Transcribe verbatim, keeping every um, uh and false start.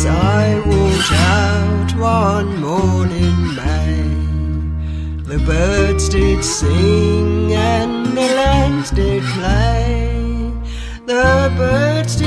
As I walked out one morning May, the birds did sing and the lambs did play. The birds